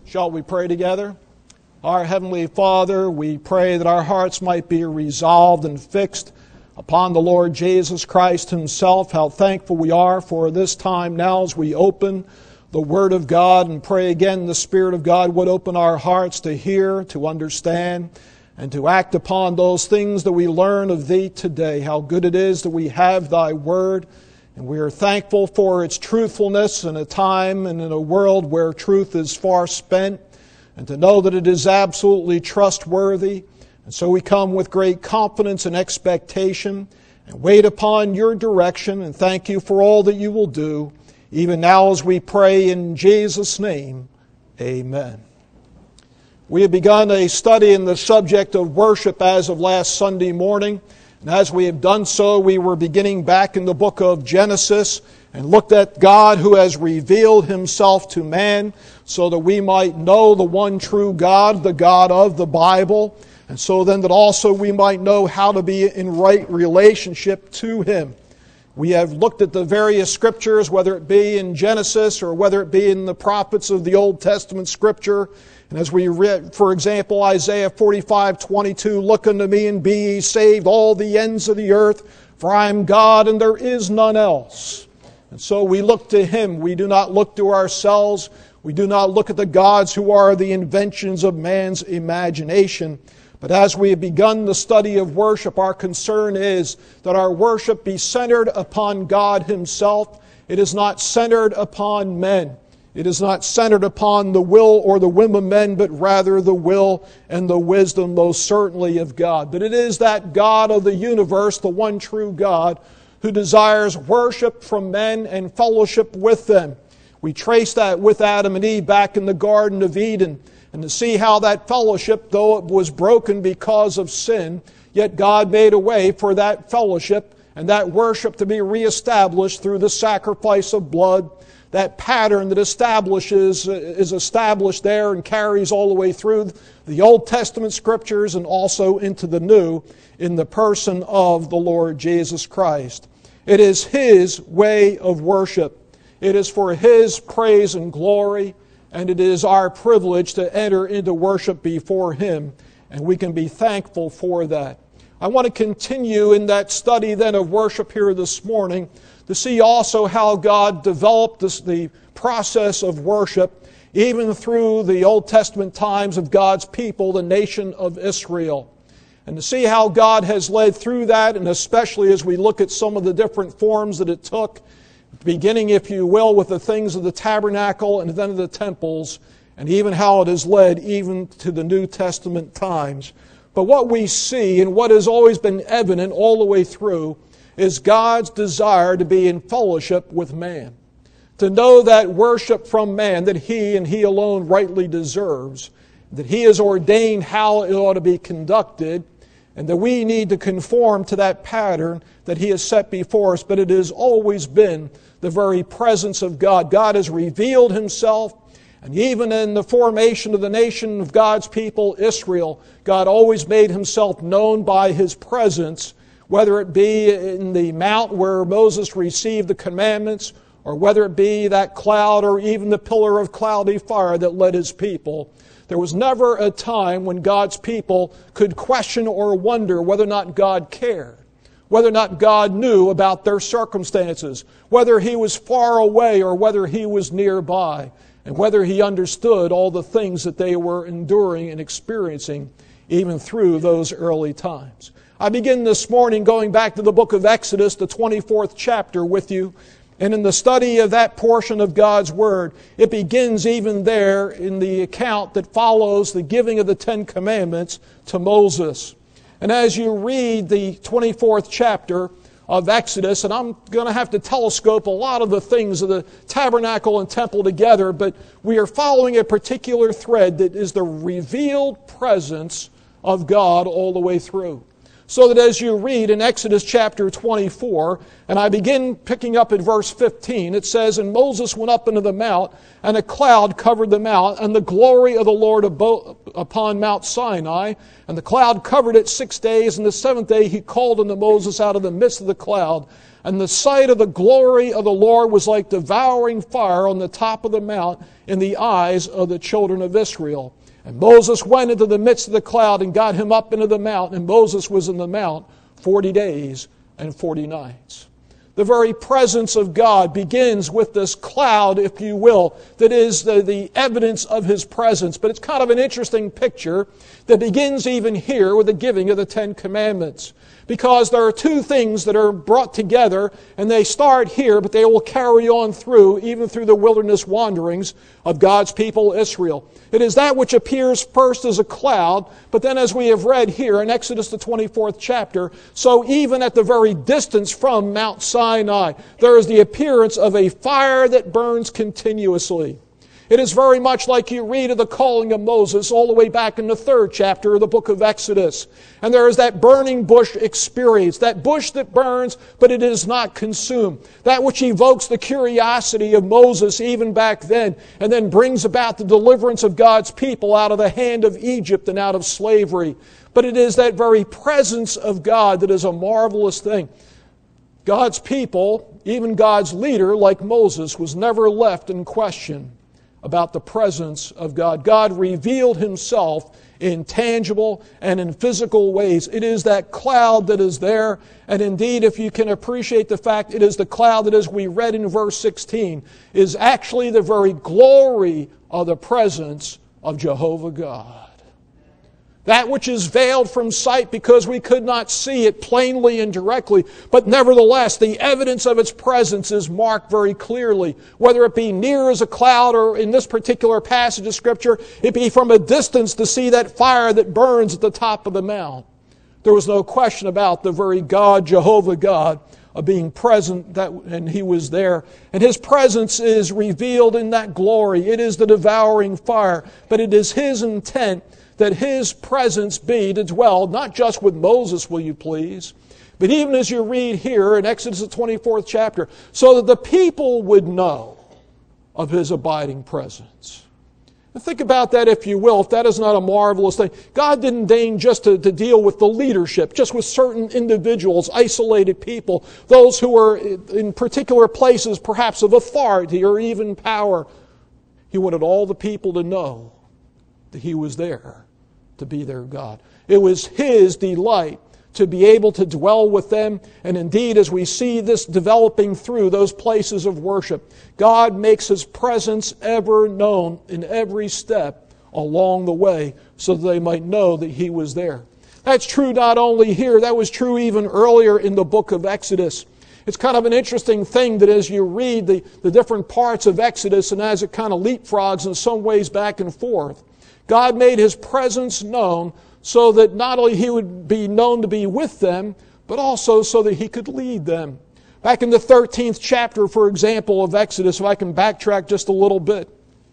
Shall we pray together? Our Heavenly Father, we pray that our hearts might be resolved and fixed upon the Lord Jesus Christ Himself. How thankful we are for this time now as we open the Word of God, and pray again the Spirit of God would open our hearts to hear, to understand, and to act upon those things that we learn of Thee today. How good it is that we have Thy Word, and we are thankful for its truthfulness in a time and in a world where truth is far spent, and to know that it is absolutely trustworthy. And so we come with great confidence and expectation and wait upon Your direction, and thank You for all that You will do, even now as we pray in Jesus' name. Amen. We have begun a study in the subject of worship as of last Sunday morning. And as we have done so, we were beginning back in the book of Genesis and looked at God who has revealed Himself to man so that we might know the one true God, the God of the Bible, and so then that also we might know how to be in right relationship to Him. We have looked at the various scriptures, whether it be in Genesis or whether it be in the prophets of the Old Testament scripture. And as we read, for example, Isaiah 45:22, "Look unto me and be ye saved, all the ends of the earth, for I am God and there is none else." And so we look to Him. We do not look to ourselves. We do not look at the gods who are the inventions of man's imagination. But as we have begun the study of worship, our concern is that our worship be centered upon God Himself. It is not centered upon men. It is not centered upon the will or the whim of men, but rather the will and the wisdom most certainly of God. But it is that God of the universe, the one true God, who desires worship from men and fellowship with them. We trace that with Adam and Eve back in the Garden of Eden. And to see how that fellowship, though it was broken because of sin, yet God made a way for that fellowship and that worship to be reestablished through the sacrifice of blood. That pattern that is established there and carries all the way through the Old Testament scriptures and also into the New in the person of the Lord Jesus Christ. It is His way of worship. It is for His praise and glory, and it is our privilege to enter into worship before Him, and we can be thankful for that. I want to continue in that study then of worship here this morning to see also how God developed the process of worship even through the Old Testament times of God's people, the nation of Israel. And to see how God has led through that, and especially as we look at some of the different forms that it took, beginning, if you will, with the things of the tabernacle and then of the temples, and even how it has led even to the New Testament times. But what we see and what has always been evident all the way through is God's desire to be in fellowship with man. To know that worship from man that He and He alone rightly deserves, that He has ordained how it ought to be conducted, and that we need to conform to that pattern that He has set before us. But it has always been the very presence of God. God has revealed Himself, and even in the formation of the nation of God's people, Israel, God always made Himself known by His presence, whether it be in the mount where Moses received the commandments, or whether it be that cloud or even the pillar of cloudy fire that led His people. There was never a time when God's people could question or wonder whether or not God cared, whether or not God knew about their circumstances, whether He was far away or whether He was nearby, and whether He understood all the things that they were enduring and experiencing even through those early times. I begin this morning going back to the book of Exodus, the 24th chapter with you. And in the study of that portion of God's Word, it begins even there in the account that follows the giving of the Ten Commandments to Moses. And as you read the 24th chapter of Exodus, and I'm going to have to telescope a lot of the things of the tabernacle and temple together, but we are following a particular thread that is the revealed presence of God all the way through. So that as you read in Exodus chapter 24, and I begin picking up at verse 15, it says, "And Moses went up into the mount, and a cloud covered the mount, and the glory of the Lord upon Mount Sinai. And the cloud covered it 6 days, and the seventh day He called unto Moses out of the midst of the cloud. And the sight of the glory of the Lord was like devouring fire on the top of the mount in the eyes of the children of Israel. And Moses went into the midst of the cloud and got him up into the mount, and Moses was in the mount 40 days and 40 nights. The very presence of God begins with this cloud, if you will, that is the evidence of His presence. But it's kind of an interesting picture that begins even here with the giving of the Ten Commandments. Because there are two things that are brought together, and they start here, but they will carry on through, even through the wilderness wanderings of God's people Israel. It is that which appears first as a cloud, but then as we have read here in Exodus the 24th chapter, so even at the very distance from Mount Sinai, there is the appearance of a fire that burns continuously. It is very much like you read of the calling of Moses all the way back in the 3rd chapter of the book of Exodus. And there is that burning bush experience, that bush that burns, but it is not consumed. That which evokes the curiosity of Moses even back then, and then brings about the deliverance of God's people out of the hand of Egypt and out of slavery. But it is that very presence of God that is a marvelous thing. God's people, even God's leader like Moses, was never left in question about the presence of God. God revealed Himself in tangible and in physical ways. It is that cloud that is there, and indeed, if you can appreciate the fact, it is the cloud that, as we read in verse 16, is actually the very glory of the presence of Jehovah God. That which is veiled from sight because we could not see it plainly and directly, but nevertheless, the evidence of its presence is marked very clearly. Whether it be near as a cloud, or in this particular passage of Scripture, it be from a distance to see that fire that burns at the top of the mount. There was no question about the very God, Jehovah God, of being present, and He was there. And His presence is revealed in that glory. It is the devouring fire, but it is His intent that His presence be to dwell, not just with Moses, will you please, but even as you read here in Exodus the 24th chapter, so that the people would know of His abiding presence. And think about that, if you will, if that is not a marvelous thing. God didn't deign just to deal with the leadership, just with certain individuals, isolated people, those who were in particular places perhaps of authority or even power. He wanted all the people to know that He was there to be their God. It was His delight to be able to dwell with them. And indeed, as we see this developing through those places of worship, God makes His presence ever known in every step along the way so that they might know that He was there. That's true not only here, that was true even earlier in the book of Exodus. It's kind of an interesting thing that as you read the different parts of Exodus, and as it kind of leapfrogs in some ways back and forth, God made His presence known so that not only He would be known to be with them, but also so that He could lead them. Back in the 13th chapter, for example, of Exodus, if I can backtrack just a little bit,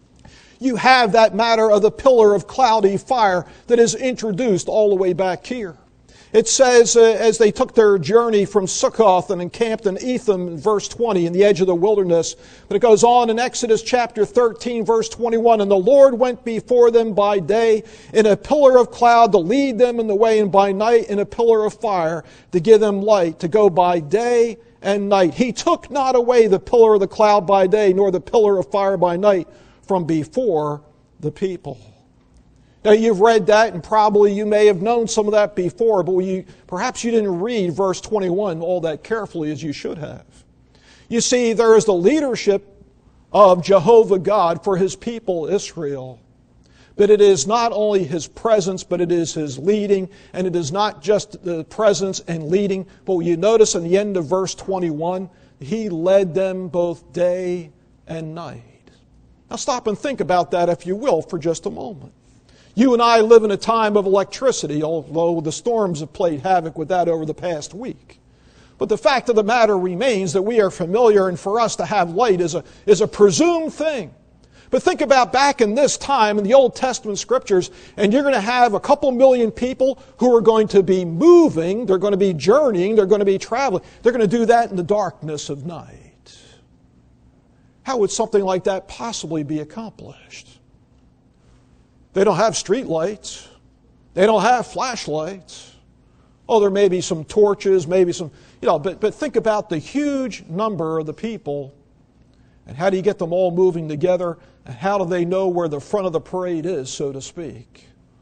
you have that matter of the pillar of cloudy fire that is introduced all the way back here. It says, as they took their journey from Sukkoth and encamped in Etham, in verse 20, in the edge of the wilderness. But it goes on in Exodus chapter 13, verse 21, and the Lord went before them by day in a pillar of cloud to lead them in the way, and by night in a pillar of fire to give them light, to go by day and night. He took not away the pillar of the cloud by day, nor the pillar of fire by night from before the people. Now, you've read that, and probably you may have known some of that before, but perhaps you didn't read verse 21 all that carefully as you should have. You see, there is the leadership of Jehovah God for His people Israel. But it is not only His presence, but it is His leading, and it is not just the presence and leading, but you notice in the end of verse 21, He led them both day and night. Now stop and think about that, if you will, for just a moment. You and I live in a time of electricity, although the storms have played havoc with that over the past week. But the fact of the matter remains that we are familiar, and for us to have light is a presumed thing. But think about back in this time in the Old Testament Scriptures, and you're going to have a couple million people who are going to be moving, they're going to be journeying, they're going to be traveling. They're going to do that in the darkness of night. How would something like that possibly be accomplished? They don't have street lights. They don't have flashlights. Oh, there may be some torches, maybe some, but think about the huge number of the people, and how do you get them all moving together, and how do they know where the front of the parade is, so to speak?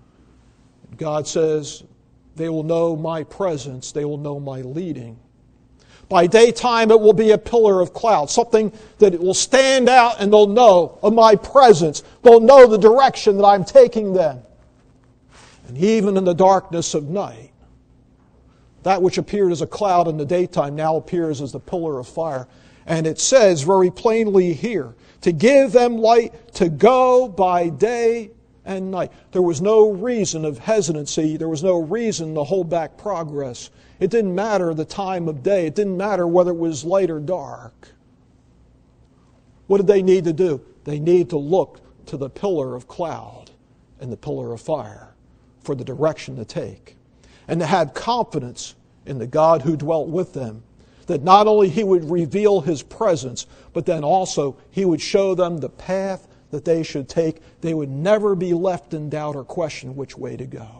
God says, they will know my presence, they will know my leading. By daytime it will be a pillar of cloud, something that it will stand out and they'll know of my presence. They'll know the direction that I'm taking them. And even in the darkness of night, that which appeared as a cloud in the daytime now appears as the pillar of fire. And it says very plainly here, to give them light to go by day and night. There was no reason of hesitancy. There was no reason to hold back progress. It didn't matter the time of day. It didn't matter whether it was light or dark. What did they need to do? They needed to look to the pillar of cloud and the pillar of fire for the direction to take. And to have confidence in the God who dwelt with them, that not only He would reveal His presence, but then also He would show them the path that they should take. They would never be left in doubt or question which way to go.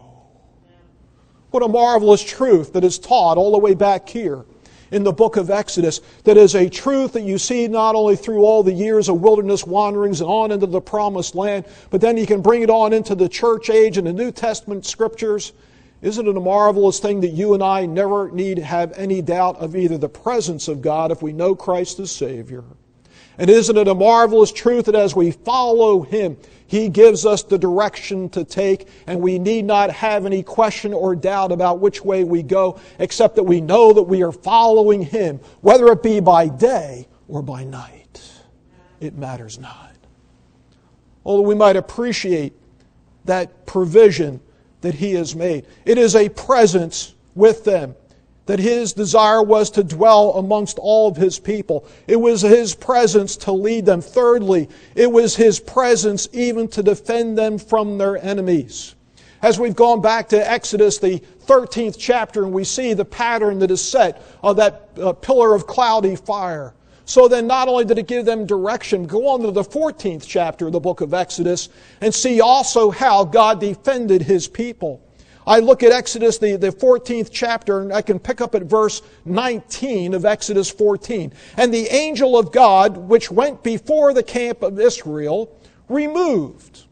What a marvelous truth that is taught all the way back here in the book of Exodus. That is a truth that you see not only through all the years of wilderness wanderings and on into the promised land, but then you can bring it on into the church age and the New Testament scriptures. Isn't it a marvelous thing that you and I never need to have any doubt of either the presence of God if we know Christ as Savior? And isn't it a marvelous truth that as we follow Him, He gives us the direction to take, and we need not have any question or doubt about which way we go, except that we know that we are following Him, whether it be by day or by night. It matters not. Although we might appreciate that provision that He has made, it is a presence with them, that His desire was to dwell amongst all of His people. It was His presence to lead them. Thirdly, it was His presence even to defend them from their enemies. As we've gone back to Exodus, the 13th chapter, and we see the pattern that is set of that pillar of cloudy fire. So then not only did it give them direction, go on to the 14th chapter of the book of Exodus and see also how God defended His people. I look at Exodus, the 14th chapter, and I can pick up at verse 19 of Exodus 14. And the angel of God, which went before the camp of Israel, removed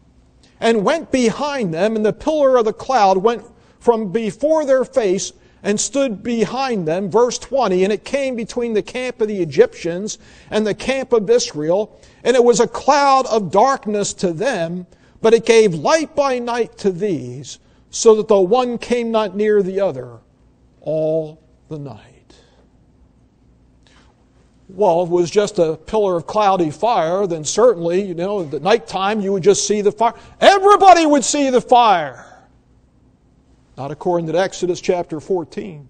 and went behind them, and the pillar of the cloud went from before their face and stood behind them. Verse 20, and it came between the camp of the Egyptians and the camp of Israel, and it was a cloud of darkness to them, but it gave light by night to these, so that the one came not near the other all the night. Well, if it was just a pillar of cloudy fire, then certainly, at the nighttime you would just see the fire. Everybody would see the fire. Not according to Exodus chapter 14.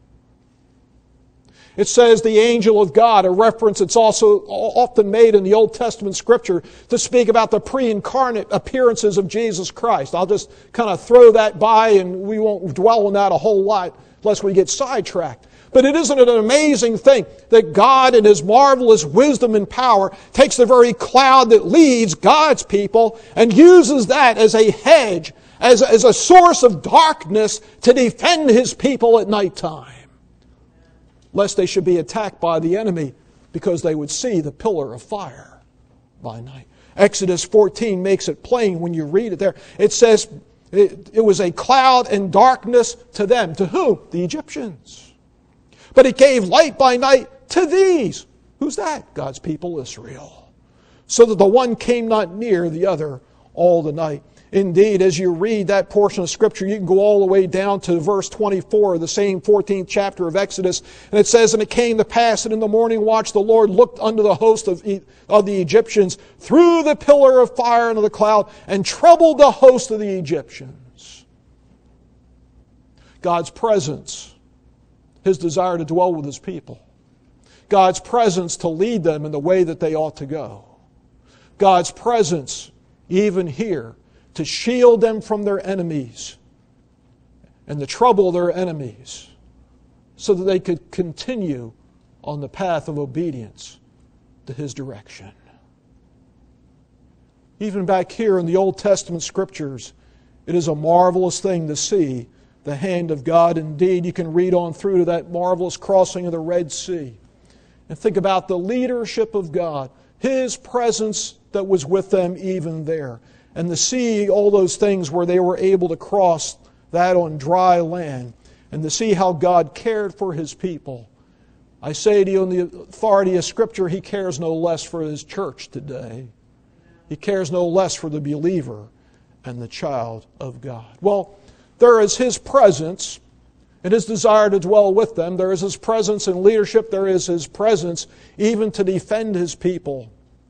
It says the angel of God, a reference that's also often made in the Old Testament Scripture to speak about the pre-incarnate appearances of Jesus Christ. I'll just kind of throw that by and we won't dwell on that a whole lot lest we get sidetracked. But isn't it an amazing thing that God in His marvelous wisdom and power takes the very cloud that leads God's people and uses that as a hedge, as a source of darkness to defend His people at nighttime, lest they should be attacked by the enemy because they would see the pillar of fire by night. Exodus 14 makes it plain when you read it there. It says it was a cloud and darkness to them. To whom? The Egyptians. But it gave light by night to these. Who's that? God's people, Israel. So that the one came not near the other all the night. Indeed, as you read that portion of Scripture, you can go all the way down to verse 24 of the same 14th chapter of Exodus. And it says, and it came to pass that in the morning watch the Lord looked unto the host of the Egyptians through the pillar of fire and of the cloud and troubled the host of the Egyptians. God's presence, His desire to dwell with His people. God's presence to lead them in the way that they ought to go. God's presence, even here, to shield them from their enemies and the trouble of their enemies so that they could continue on the path of obedience to His direction. Even back here in the Old Testament Scriptures, it is a marvelous thing to see the hand of God. Indeed, you can read on through to that marvelous crossing of the Red Sea and think about the leadership of God, His presence that was with them even there. And to see all those things where they were able to cross that on dry land, and to see how God cared for His people. I say to you, in the authority of Scripture, He cares no less for His church today. He cares no less for the believer and the child of God. Well, there is His presence and His desire to dwell with them. There is His presence in leadership. There is His presence even to defend His people.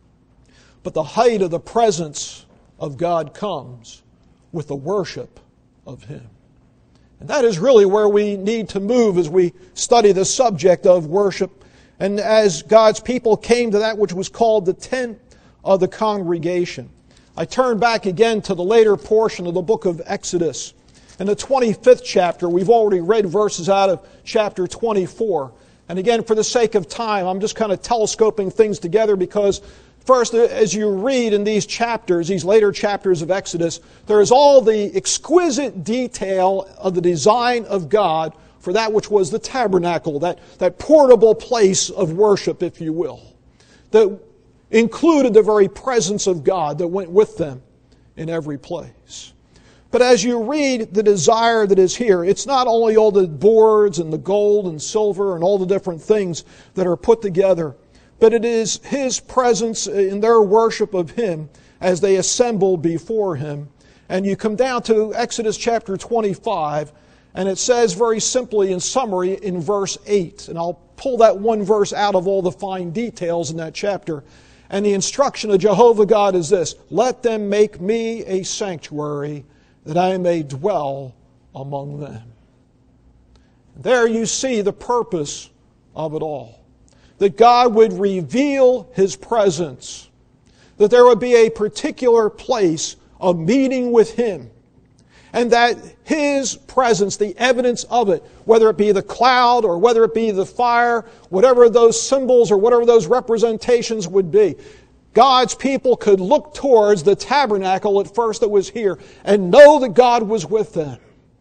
But the height of the presence of God comes with the worship of Him. And that is really where we need to move as we study the subject of worship. And as God's people came to that which was called the tent of the congregation. I turn back again to the later portion of the book of Exodus. In the 25th chapter, we've already read verses out of chapter 24. And again, for the sake of time, I'm just kind of telescoping things together because first, as you read in these chapters, these later chapters of Exodus, there is all the exquisite detail of the design of God for that which was the tabernacle, that portable place of worship, if you will, that included the very presence of God that went with them in every place. But as you read the desire that is here, it's not only all the boards and the gold and silver and all the different things that are put together, but it is His presence in their worship of Him as they assemble before Him. And you come down to Exodus chapter 25, and it says very simply in summary in verse 8. And I'll pull that one verse out of all the fine details in that chapter. And the instruction of Jehovah God is this: let them make me a sanctuary that I may dwell among them. There you see the purpose of it all. That God would reveal His presence. That there would be a particular place of meeting with Him. And that His presence, the evidence of it, whether it be the cloud or whether it be the fire, whatever those symbols or whatever those representations would be, God's people could look towards the tabernacle at first that was here and know that God was with them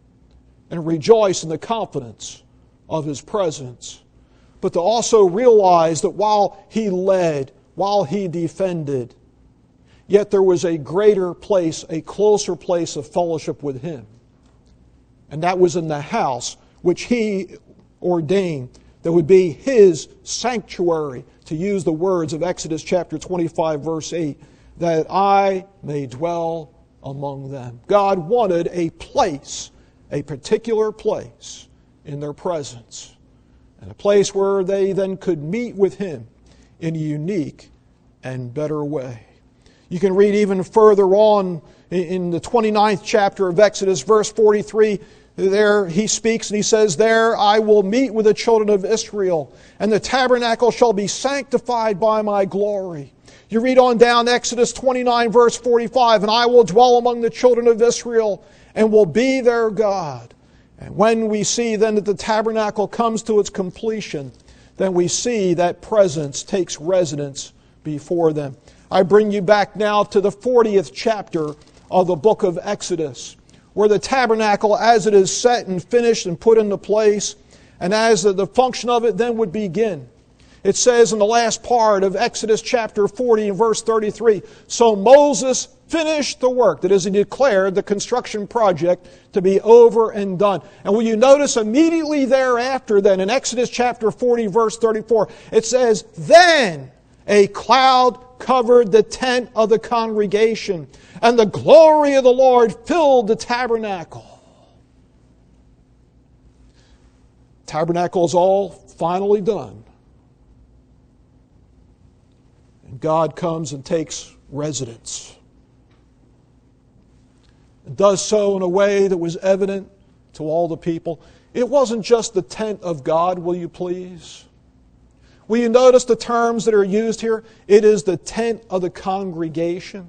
and rejoice in the confidence of His presence. But to also realize that while He led, while He defended, yet there was a greater place, a closer place of fellowship with Him. And that was in the house which He ordained that would be His sanctuary, to use the words of Exodus chapter 25, verse 8, that I may dwell among them. God wanted a place, a particular place in their presence. And a place where they then could meet with Him in a unique and better way. You can read even further on in the 29th chapter of Exodus, verse 43. There He speaks and He says, there I will meet with the children of Israel, and the tabernacle shall be sanctified by my glory. You read on down Exodus 29, verse 45, and I will dwell among the children of Israel and will be their God. And when we see then that the tabernacle comes to its completion, then we see that presence takes residence before them. I bring you back now to the 40th chapter of the book of Exodus, where the tabernacle, as it is set and finished and put into place, and as the function of it then would begin. It says in the last part of Exodus chapter 40 and verse 33, so Moses finished the work. That is, he declared the construction project to be over and done. And will you notice immediately thereafter then in Exodus chapter 40 verse 34, it says, then a cloud covered the tent of the congregation, and the glory of the Lord filled the tabernacle. Tabernacle is all finally done. And God comes and takes residence. And does so in a way that was evident to all the people. It wasn't just the tent of God, will you please? Will you notice the terms that are used here? It is the tent of the congregation.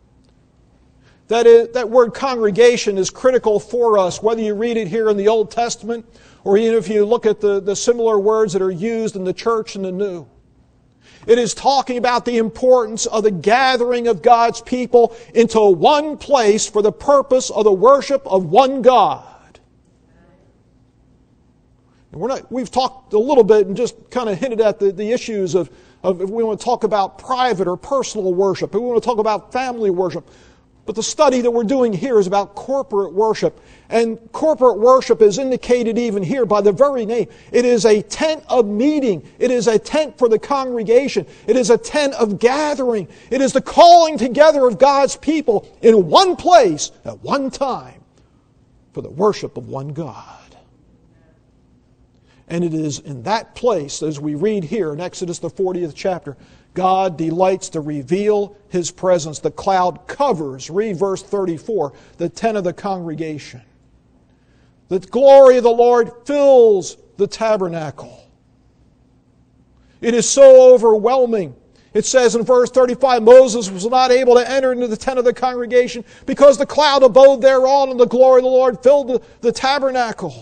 That word congregation is critical for us, whether you read it here in the Old Testament or even if you look at the similar words that are used in the church in the New. It is talking about the importance of the gathering of God's people into one place for the purpose of the worship of one God. And we've talked a little bit and just kind of hinted at the issues of if we want to talk about private or personal worship, if we want to talk about family worship. But the study that we're doing here is about corporate worship. And corporate worship is indicated even here by the very name. It is a tent of meeting. It is a tent for the congregation. It is a tent of gathering. It is the calling together of God's people in one place at one time for the worship of one God. And it is in that place, as we read here in Exodus the 40th chapter, God delights to reveal His presence. The cloud covers, read verse 34, the tent of the congregation. The glory of the Lord fills the tabernacle. It is so overwhelming. It says in verse 35, Moses was not able to enter into the tent of the congregation because the cloud abode thereon and the glory of the Lord filled the tabernacle.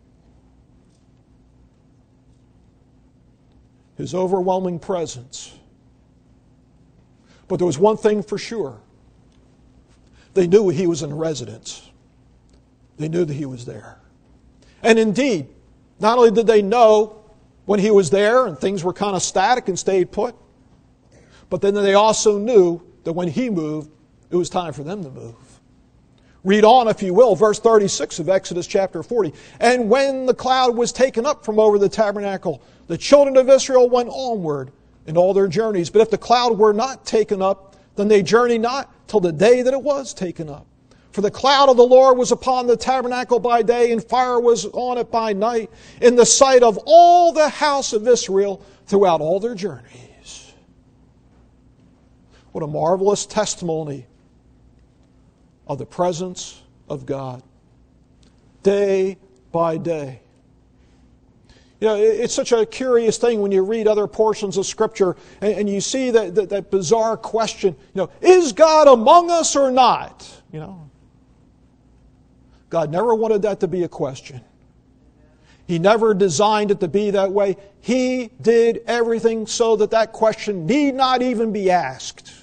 His overwhelming presence. But there was one thing for sure. They knew He was in residence. They knew that He was there. And indeed, not only did they know when He was there and things were kind of static and stayed put, but then they also knew that when He moved, it was time for them to move. Read on, if you will, verse 36 of Exodus chapter 40. And when the cloud was taken up from over the tabernacle, the children of Israel went onward in all their journeys. But if the cloud were not taken up, then they journeyed not till the day that it was taken up. For the cloud of the Lord was upon the tabernacle by day, and fire was on it by night, in the sight of all the house of Israel throughout all their journeys. What a marvelous testimony of the presence of God, day by day. You know, it's such a curious thing when you read other portions of Scripture and you see that bizarre question, is God among us or not? God never wanted that to be a question. He never designed it to be that way. He did everything so that question need not even be asked.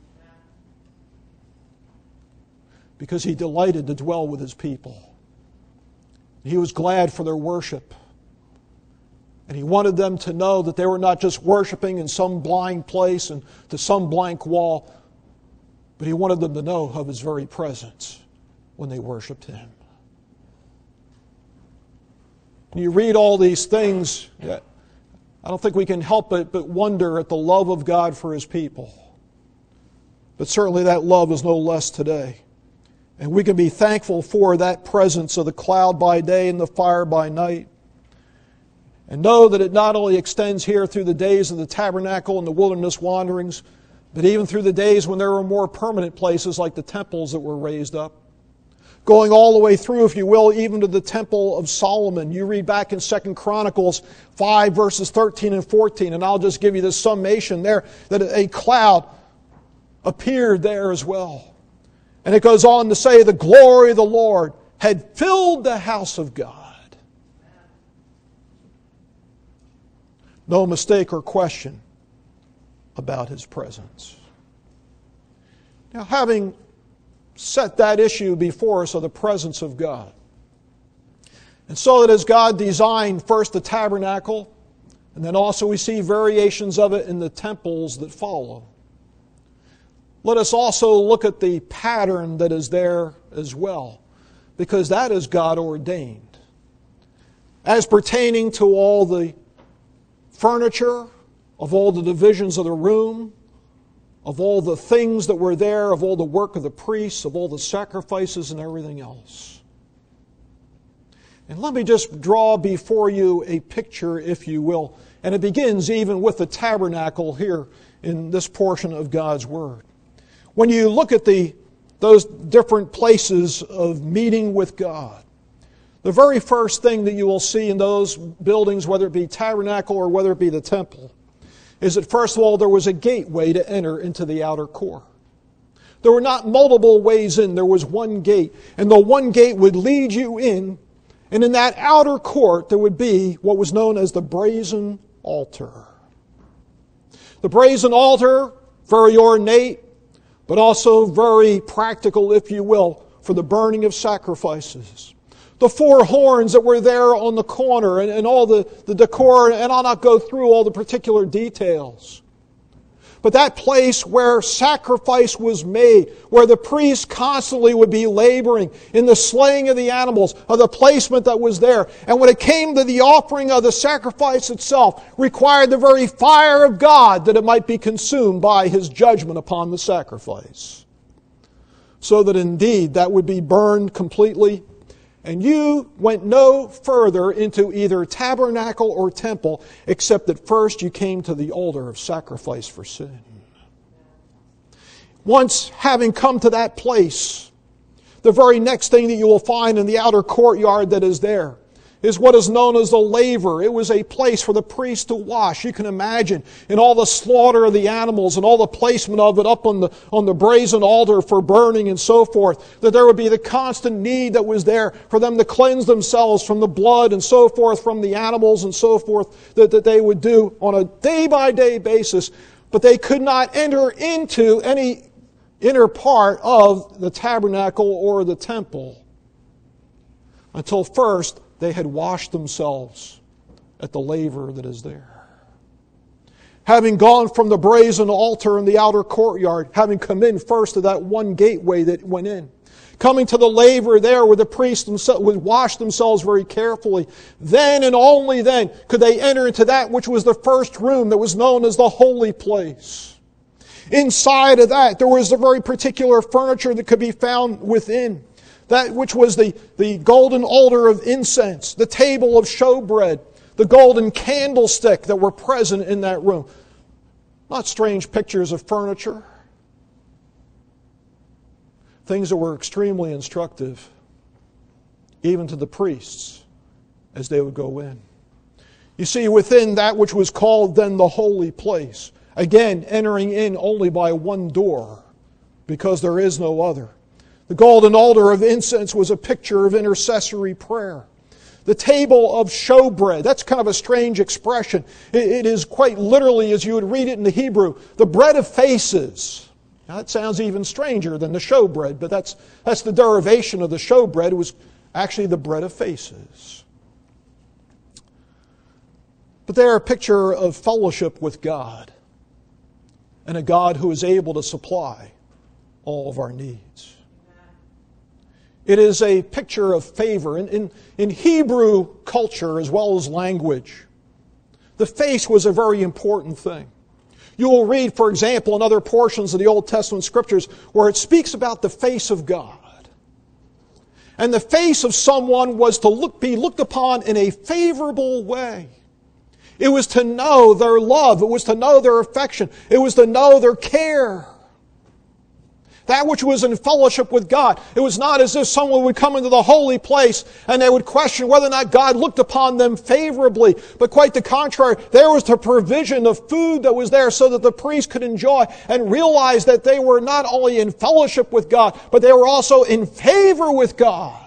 Because He delighted to dwell with His people. He was glad for their worship. And He wanted them to know that they were not just worshiping in some blind place and to some blank wall, but He wanted them to know of His very presence when they worshiped Him. When you read all these things, I don't think we can help but wonder at the love of God for His people. But certainly that love is no less today. And we can be thankful for that presence of the cloud by day and the fire by night. And know that it not only extends here through the days of the tabernacle and the wilderness wanderings, but even through the days when there were more permanent places like the temples that were raised up. Going all the way through, if you will, even to the Temple of Solomon. You read back in 2 Chronicles 5 verses 13 and 14, and I'll just give you this summation there, that a cloud appeared there as well. And it goes on to say, the glory of the Lord had filled the house of God. No mistake or question about His presence. Now, having set that issue before us of the presence of God, and so that as God designed first the tabernacle, and then also we see variations of it in the temples that follow, let us also look at the pattern that is there as well, because that is God ordained. As pertaining to all the furniture, of all the divisions of the room, of all the things that were there, of all the work of the priests, of all the sacrifices and everything else. And let me just draw before you a picture, if you will. And it begins even with the tabernacle here in this portion of God's Word. When you look at those different places of meeting with God, the very first thing that you will see in those buildings, whether it be tabernacle or whether it be the temple, is that first of all there was a gateway to enter into the outer court. There were not multiple ways in, there was one gate. And the one gate would lead you in, and in that outer court there would be what was known as the brazen altar. The brazen altar, very ornate, but also very practical, if you will, for the burning of sacrifices. the four horns that were there on the corner, and all the decor, and I'll not go through all the particular details. But that place where sacrifice was made, where the priest constantly would be laboring in the slaying of the animals, of the placement that was there. And when it came to the offering of the sacrifice itself, required the very fire of God that it might be consumed by His judgment upon the sacrifice. So that indeed that would be burned completely. And you went no further into either tabernacle or temple, except that first you came to the altar of sacrifice for sin. Once having come to that place, the very next thing that you will find in the outer courtyard that is there is what is known as the laver. It was a place for the priest to wash. You can imagine in all the slaughter of the animals and all the placement of it up on the brazen altar for burning and so forth, that there would be the constant need that was there for them to cleanse themselves from the blood and so forth from the animals and so forth that they would do on a day-by-day basis. But they could not enter into any inner part of the tabernacle or the temple until first they had washed themselves at the laver that is there. Having gone from the brazen altar in the outer courtyard, having come in first to that one gateway that went in, coming to the laver there where the priests would wash themselves very carefully, then and only then could they enter into that which was the first room that was known as the holy place. Inside of that, there was a very particular furniture that could be found within. That which was the golden altar of incense, the table of showbread, the golden candlestick that were present in that room. Not strange pictures of furniture. Things that were extremely instructive, even to the priests, as they would go in. You see, within that which was called then the holy place, again, entering in only by one door, because there is no other. The golden altar of incense was a picture of intercessory prayer. The table of showbread, that's kind of a strange expression. It is quite literally, as you would read it in the Hebrew, the bread of faces. Now, that sounds even stranger than the showbread, but that's the derivation of the showbread. It was actually the bread of faces. But they're a picture of fellowship with God, and a God who is able to supply all of our needs. It is a picture of favor. In Hebrew culture as well as language, the face was a very important thing. You will read, for example, in other portions of the Old Testament Scriptures where it speaks about the face of God. And the face of someone was to be looked upon in a favorable way. It was to know their love. It was to know their affection. It was to know their care. That which was in fellowship with God. It was not as if someone would come into the holy place and they would question whether or not God looked upon them favorably. But quite the contrary, there was the provision of food that was there so that the priest could enjoy and realize that they were not only in fellowship with God, but they were also in favor with God.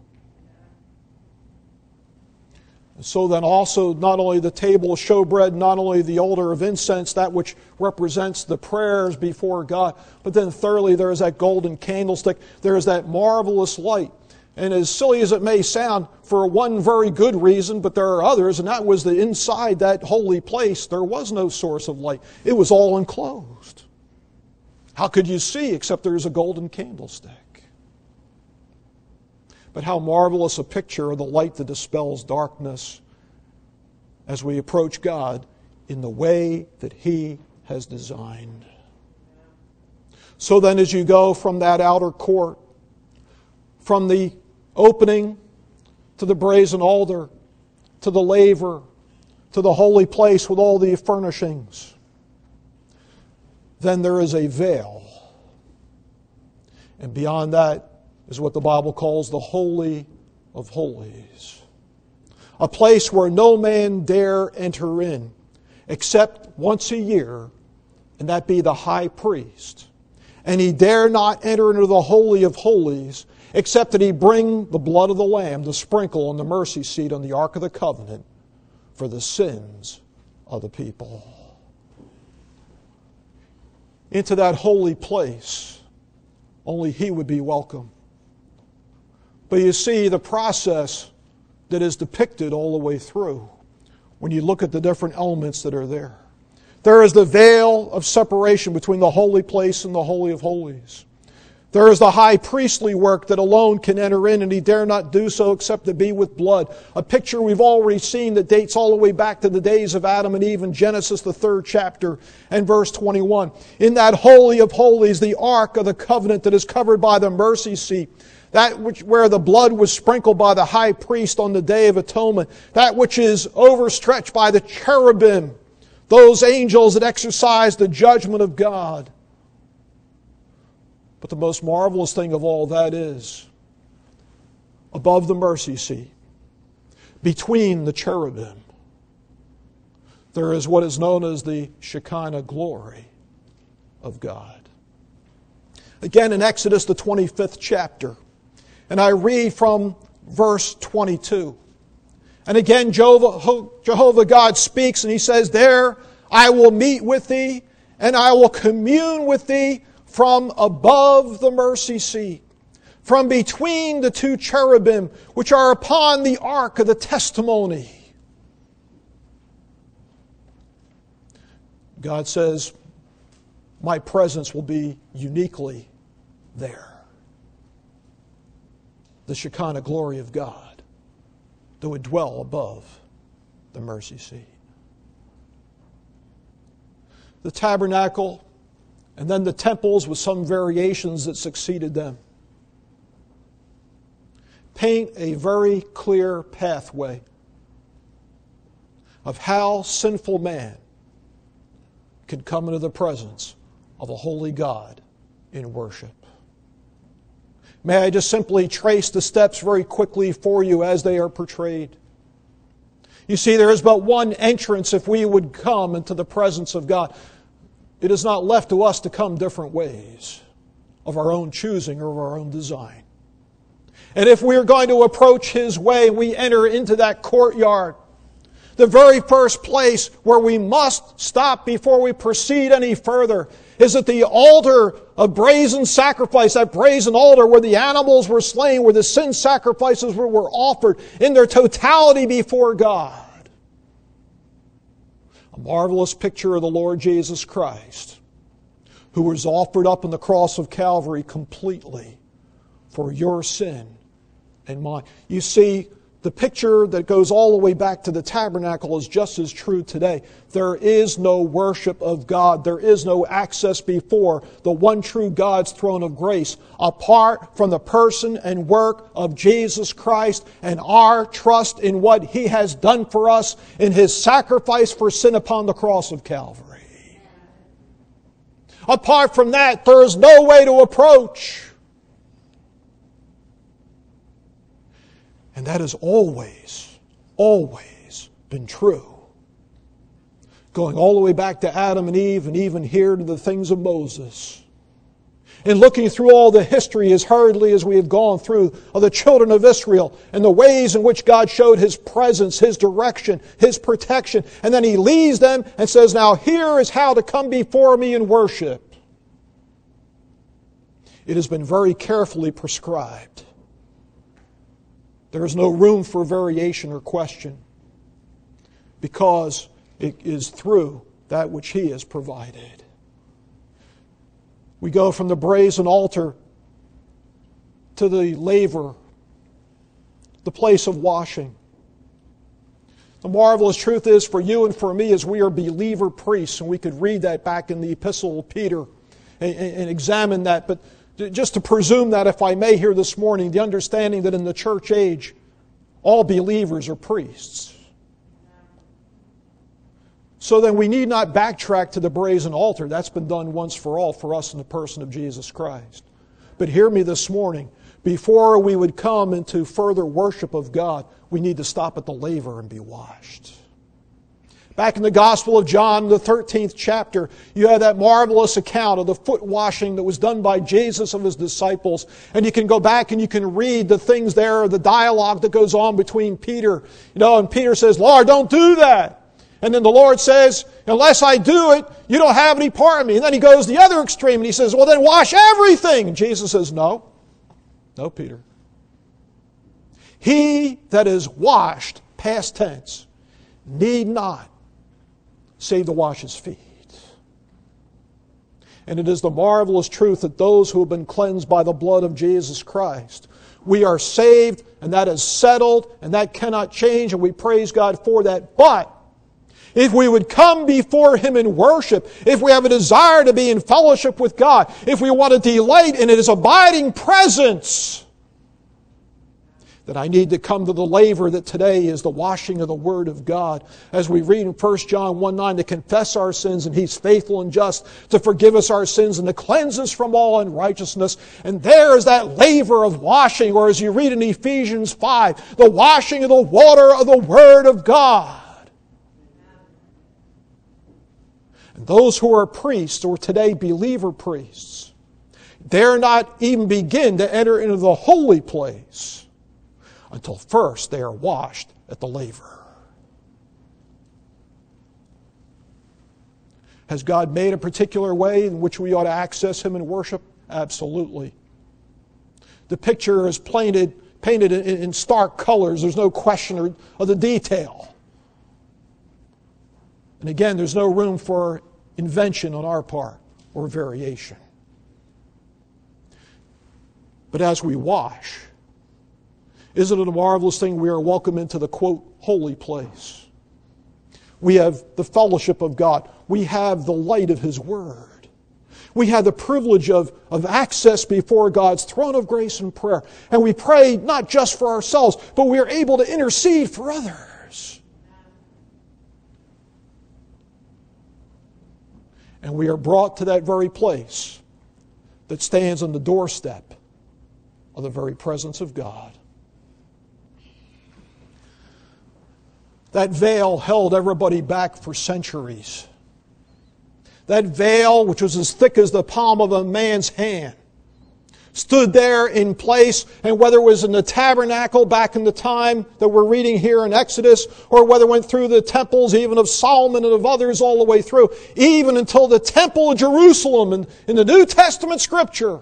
So then also not only the table of showbread, not only the altar of incense, that which represents the prayers before God, but then thirdly there is that golden candlestick, there is that marvelous light. And as silly as it may sound, for one very good reason, but there are others, and that was that inside that holy place there was no source of light. It was all enclosed. How could you see except there is a golden candlestick? But how marvelous a picture of the light that dispels darkness as we approach God in the way that He has designed. So then as you go from that outer court, from the opening to the brazen altar, to the laver, to the holy place with all the furnishings, then there is a veil. And beyond that is what the Bible calls the Holy of Holies. A place where no man dare enter in except once a year, and that be the high priest. And he dare not enter into the Holy of Holies except that he bring the blood of the Lamb to sprinkle on the mercy seat on the Ark of the Covenant for the sins of the people. Into that holy place, only he would be welcome. But you see the process that is depicted all the way through when you look at the different elements that are there. There is the veil of separation between the holy place and the Holy of Holies. There is the high priestly work that alone can enter in, and he dare not do so except to be with blood. A picture we've already seen that dates all the way back to the days of Adam and Eve in Genesis, the 3rd chapter and verse 21. In that Holy of Holies, the Ark of the Covenant that is covered by the mercy seat, where the blood was sprinkled by the high priest on the Day of Atonement, that which is overstretched by the cherubim, those angels that exercise the judgment of God. But the most marvelous thing of all that is, above the mercy seat, between the cherubim, there is what is known as the Shekinah glory of God. Again, in Exodus, the 25th chapter, and I read from verse 22. And again, Jehovah God speaks, and he says, "There I will meet with thee, and I will commune with thee from above the mercy seat, from between the two cherubim which are upon the ark of the testimony." God says, my presence will be uniquely there. The Shekinah glory of God that would dwell above the mercy seat. The tabernacle and then the temples with some variations that succeeded them paint a very clear pathway of how sinful man could come into the presence of a holy God in worship. May I just simply trace the steps very quickly for you as they are portrayed. You see, there is but one entrance if we would come into the presence of God. It is not left to us to come different ways of our own choosing or of our own design. And if we are going to approach His way, we enter into that courtyard. The very first place where we must stop before we proceed any further is at the altar of brazen sacrifice, that brazen altar where the animals were slain, where the sin sacrifices were offered in their totality before God. A marvelous picture of the Lord Jesus Christ, who was offered up on the cross of Calvary completely for your sin and mine. You see, the picture that goes all the way back to the tabernacle is just as true today. There is no worship of God. There is no access before the one true God's throne of grace apart from the person and work of Jesus Christ and our trust in what He has done for us in His sacrifice for sin upon the cross of Calvary. Apart from that, there is no way to approach. And that has always been true. Going all the way back to Adam and Eve and even here to the things of Moses. And looking through all the history as hurriedly as we have gone through of the children of Israel and the ways in which God showed His presence, His direction, His protection. And then He leads them and says, now here is how to come before me and worship. It has been very carefully prescribed. There is no room for variation or question because it is through that which He has provided. We go from the brazen altar to the laver, the place of washing. The marvelous truth is for you and for me as we are believer priests, and we could read that back in the Epistle of Peter and examine that, but just to presume that, if I may, here this morning, the understanding that in the church age, all believers are priests. So then we need not backtrack to the brazen altar. That's been done once for all for us in the person of Jesus Christ. But hear me this morning. Before we would come into further worship of God, we need to stop at the laver and be washed. Back in the Gospel of John, the 13th chapter, you have that marvelous account of the foot washing that was done by Jesus of His disciples. And you can go back and you can read the things there, the dialogue that goes on between Peter. And Peter says, Lord, don't do that. And then the Lord says, unless I do it, you don't have any part of me. And then He goes the other extreme and He says, well, then wash everything. And Jesus says, no, Peter. He that is washed, past tense, need not save to wash his feet. And it is the marvelous truth that those who have been cleansed by the blood of Jesus Christ, we are saved, and that is settled, and that cannot change, and we praise God for that. But if we would come before Him in worship, if we have a desire to be in fellowship with God, if we want to delight in His abiding presence, that I need to come to the laver that today is the washing of the Word of God. As we read in 1 John 1:9, to confess our sins, and He's faithful and just to forgive us our sins and to cleanse us from all unrighteousness. And there is that laver of washing, or as you read in Ephesians 5, the washing of the water of the Word of God. And those who are priests, or today believer priests, dare not even begin to enter into the holy place until first they are washed at the laver. Has God made a particular way in which we ought to access Him in worship? Absolutely. The picture is painted in stark colors. There's no question of the detail. And again, there's no room for invention on our part or variation. But as we wash, isn't it a marvelous thing we are welcome into the, quote, holy place? We have the fellowship of God. We have the light of His Word. We have the privilege of access before God's throne of grace and prayer. And we pray not just for ourselves, but we are able to intercede for others. And we are brought to that very place that stands on the doorstep of the very presence of God. That veil held everybody back for centuries. That veil, which was as thick as the palm of a man's hand, stood there in place, and whether it was in the tabernacle back in the time that we're reading here in Exodus, or whether it went through the temples even of Solomon and of others all the way through, even until the temple of Jerusalem in the New Testament Scripture,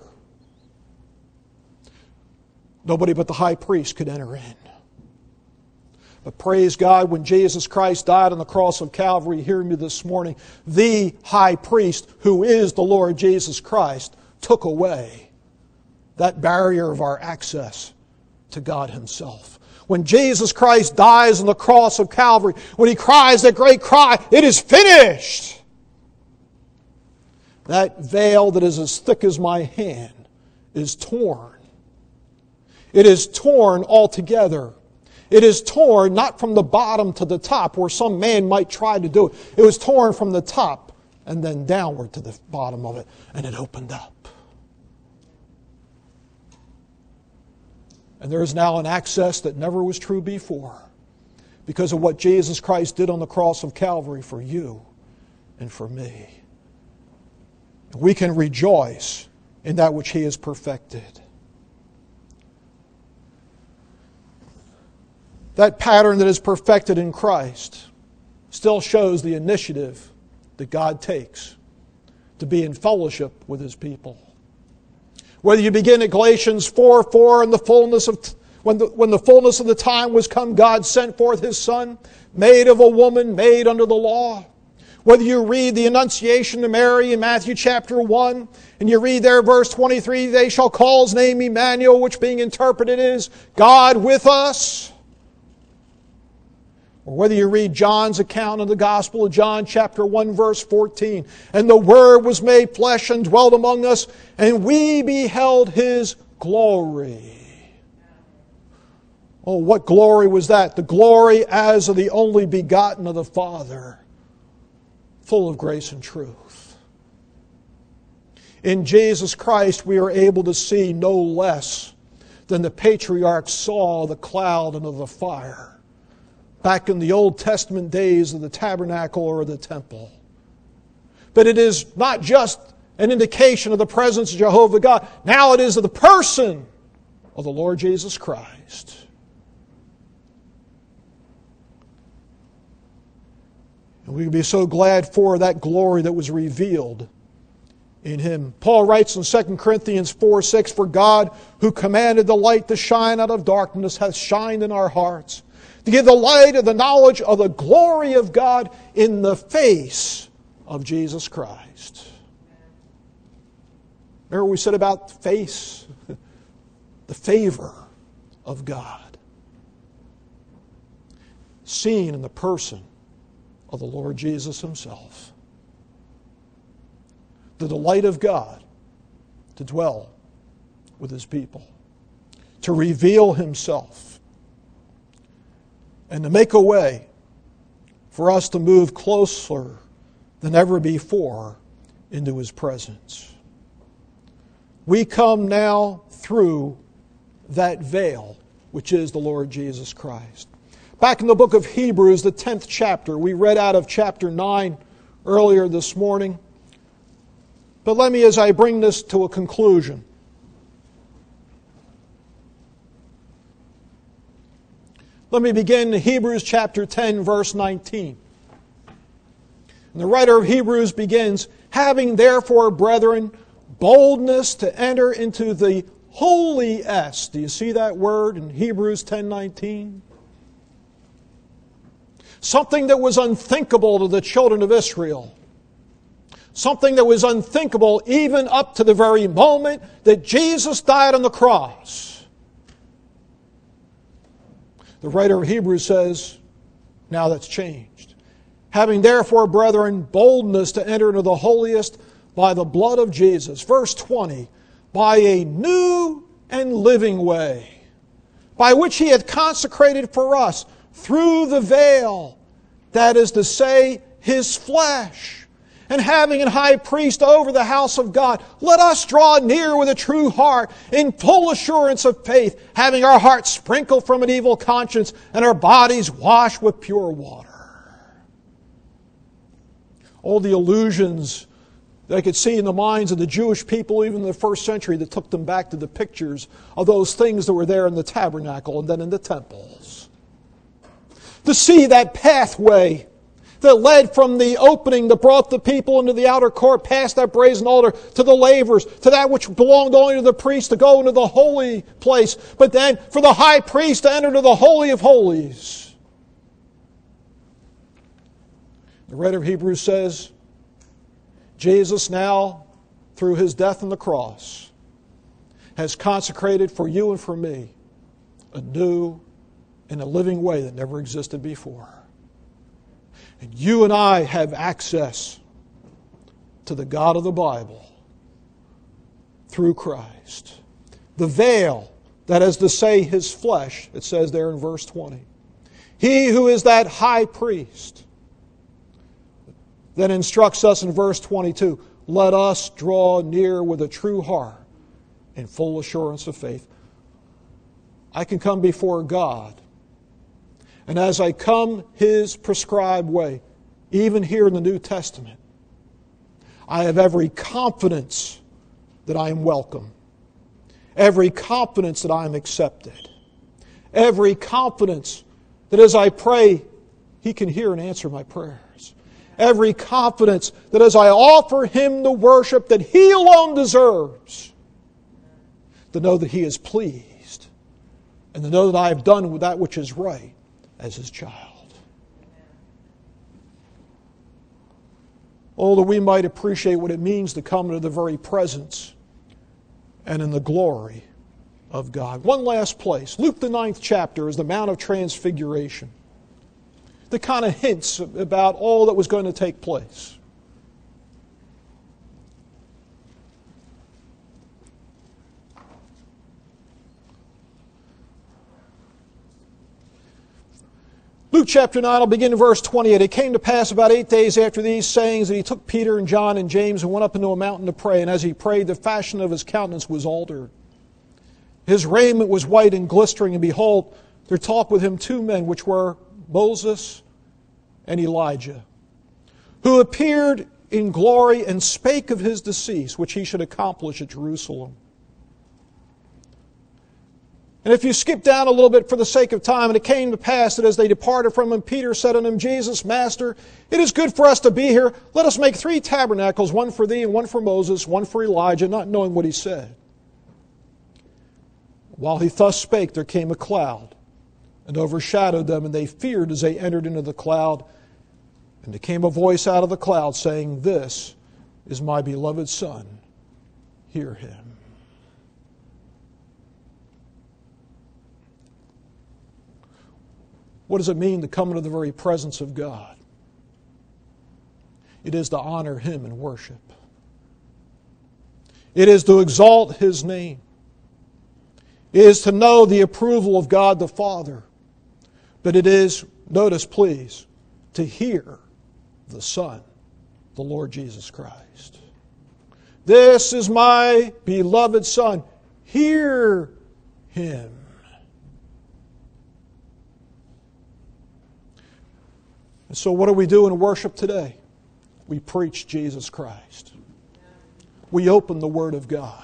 nobody but the high priest could enter in. But praise God, when Jesus Christ died on the cross of Calvary, hear me this morning, the high priest, who is the Lord Jesus Christ, took away that barrier of our access to God Himself. When Jesus Christ dies on the cross of Calvary, when He cries that great cry, "It is finished!" that veil that is as thick as my hand is torn. It is torn altogether. It is torn not from the bottom to the top, where some man might try to do it. It was torn from the top and then downward to the bottom of it, and it opened up. And there is now an access that never was true before, because of what Jesus Christ did on the cross of Calvary for you and for me. We can rejoice in that which He has perfected. That pattern that is perfected in Christ still shows the initiative that God takes to be in fellowship with His people. Whether you begin at Galatians 4:4, and the fullness of when the fullness of the time was come, God sent forth His Son, made of a woman, made under the law. Whether you read the Annunciation to Mary in Matthew chapter 1, and you read there verse 23, "They shall call His name Emmanuel," which being interpreted is God with us. Or whether you read John's account of the Gospel of John, chapter 1, verse 14. "And the Word was made flesh and dwelt among us, and we beheld His glory." Oh, what glory was that? The glory as of the only begotten of the Father, full of grace and truth. In Jesus Christ we are able to see no less than the patriarchs saw the cloud and of the fire back in the Old Testament days of the tabernacle or the temple. But it is not just an indication of the presence of Jehovah God. Now it is of the person of the Lord Jesus Christ. And we can be so glad for that glory that was revealed in Him. Paul writes in 2 Corinthians 4:6, "For God, who commanded the light to shine out of darkness, hath shined in our hearts, to give the light of the knowledge of the glory of God in the face of Jesus Christ." Remember we said about face, the favor of God, seen in the person of the Lord Jesus Himself. The delight of God to dwell with His people, to reveal Himself, and to make a way for us to move closer than ever before into His presence. We come now through that veil, which is the Lord Jesus Christ. Back in the book of Hebrews, the 10th chapter, we read out of chapter 9 earlier this morning. But let me, as I bring this to a conclusion, let me begin in Hebrews chapter 10, verse 19. And the writer of Hebrews begins, "Having therefore, brethren, boldness to enter into the holiest." Do you see that word in Hebrews 10:19? Something that was unthinkable to the children of Israel. Something that was unthinkable even up to the very moment that Jesus died on the cross. The writer of Hebrews says, now that's changed. "Having therefore, brethren, boldness to enter into the holiest by the blood of Jesus." Verse 20, "By a new and living way, by which He hath consecrated for us through the veil, that is to say, His flesh. And having an high priest over the house of God, let us draw near with a true heart, in full assurance of faith, having our hearts sprinkled from an evil conscience, and our bodies washed with pure water." All the illusions they could see in the minds of the Jewish people, even in the first century, that took them back to the pictures of those things that were there in the tabernacle and then in the temples. To see that pathway that led from the opening that brought the people into the outer court, past that brazen altar, to the lavers, to that which belonged only to the priest to go into the holy place, but then for the high priest to enter into the Holy of Holies. The writer of Hebrews says, Jesus now, through His death on the cross, has consecrated for you and for me a new and a living way that never existed before. And you and I have access to the God of the Bible through Christ. The veil, that is to say His flesh, it says there in verse 20. He who is that high priest, then instructs us in verse 22, "Let us draw near with a true heart in full assurance of faith." I can come before God, and as I come His prescribed way, even here in the New Testament, I have every confidence that I am welcome. Every confidence that I am accepted. Every confidence that as I pray, He can hear and answer my prayers. Every confidence that as I offer Him the worship that He alone deserves, to know that He is pleased, and to know that I have done with that which is right as His child. Oh, that we might appreciate what it means to come into the very presence and in the glory of God. One last place. Luke the 9th chapter is the Mount of Transfiguration. That kind of hints about all that was going to take place. Luke chapter 9, I'll begin in verse 28. It came to pass about 8 days after these sayings that He took Peter and John and James and went up into a mountain to pray. And as He prayed, the fashion of His countenance was altered. His raiment was white and glistering, and behold, there talked with Him two men, which were Moses and Elijah, who appeared in glory and spake of His decease, which He should accomplish at Jerusalem. And if you skip down a little bit for the sake of time, and it came to pass that as they departed from him, Peter said unto him, Jesus, Master, it is good for us to be here. Let us make 3 tabernacles, one for thee and one for Moses, one for Elijah, not knowing what he said. While he thus spake, there came a cloud and overshadowed them, and they feared as they entered into the cloud. And there came a voice out of the cloud saying, This is my beloved Son. Hear him. What does it mean to come into the very presence of God? It is to honor him in worship. It is to exalt his name. It is to know the approval of God the Father. But it is, notice please, to hear the Son, the Lord Jesus Christ. This is my beloved Son. Hear him. And so what do we do in worship today? We preach Jesus Christ. We open the Word of God.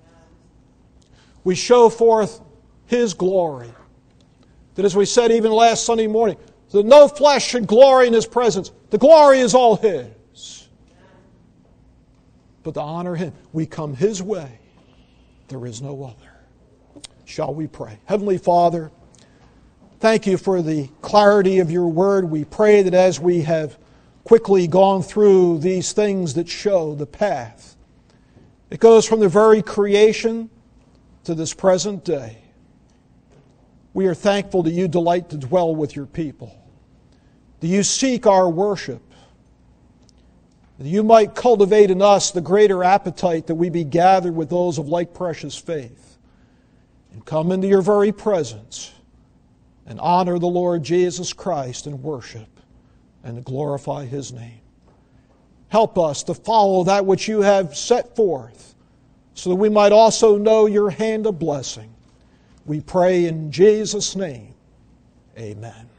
We show forth his glory. That as we said even last Sunday morning, that no flesh should glory in his presence. The glory is all his. But to honor him, we come his way. There is no other. Shall we pray? Heavenly Father, thank you for the clarity of your word. We pray that as we have quickly gone through these things that show the path, it goes from the very creation to this present day. We are thankful that you delight to dwell with your people, that you seek our worship, that you might cultivate in us the greater appetite that we be gathered with those of like precious faith and come into your very presence and honor the Lord Jesus Christ in worship and to glorify his name. Help us to follow that which you have set forth so that we might also know your hand of blessing. We pray in Jesus' name. Amen.